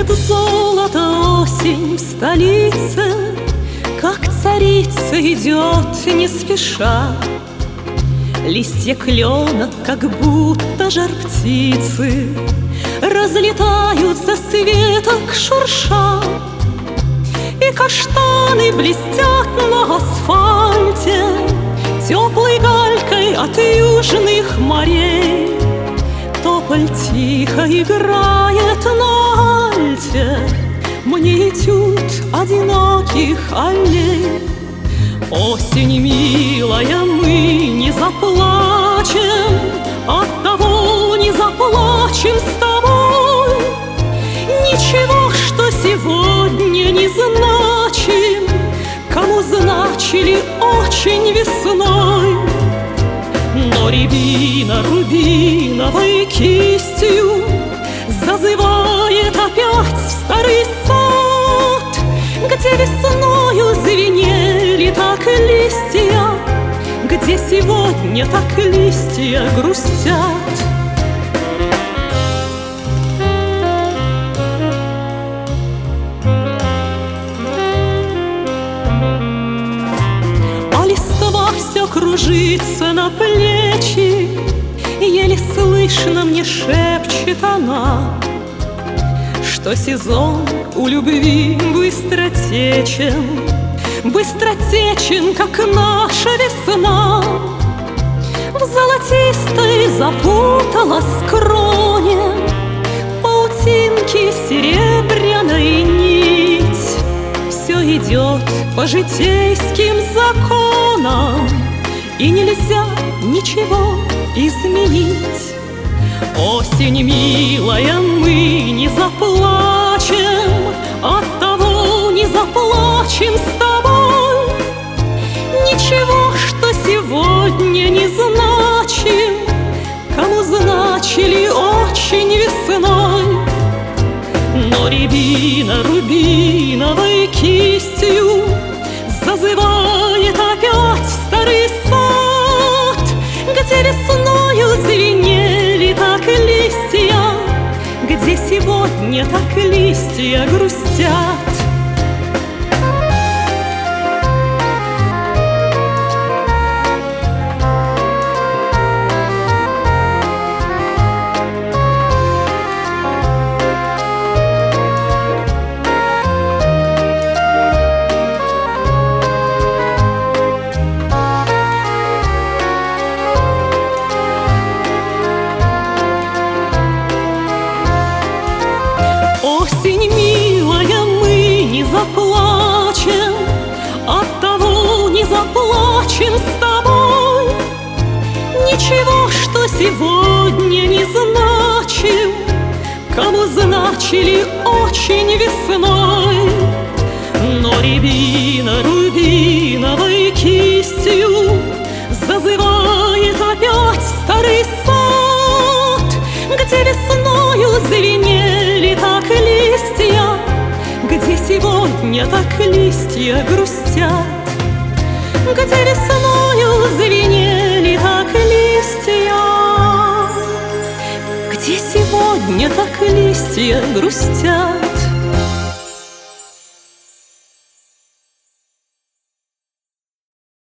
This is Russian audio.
Блещет золото осень в столице, как царица идет не спеша. Листья клена, как будто жар птицы, разлетаются с веток шурша. И каштаны блестят на асфальте теплой галькой от южных морей. Тополь тихо играет на альте мне этюд одиноких аллей. Осень милая, мы не заплачем, оттого не заплачем с тобой. Ничего, что сегодня не значим, кому значили очень весной. Но рябина рубиновой кистью зазывает опять в старый сад, где весною звенели так листья, где сегодня так листья грустят. А листва все кружится на плечи, еле слышно мне шепчет она, что сезон у любви быстротечен, быстротечен, как наша весна. В золотистой запуталась кроне паутинки серебряной нить. Все идет по житейским законам, и нельзя ничего изменить. Осень милая, мы не заплачем, оттого не заплачем с тобой. Ничего, что сегодня не значим, кому значили очень весной. Но рябина рубиновой кистью зазывает опять в старый сад, где весною звенели так листья, где сегодня так листья грустят. Осень милая, мы не заплачем, оттого не заплачем с тобой. Ничего, что сегодня не значим, кому значили очень весной. Но рябина рубиновой кистью зазывает опять в старый сад, где весною звенели так листья, где сегодня так листья грустят. Где весною звенели так листья, где сегодня так листья грустят.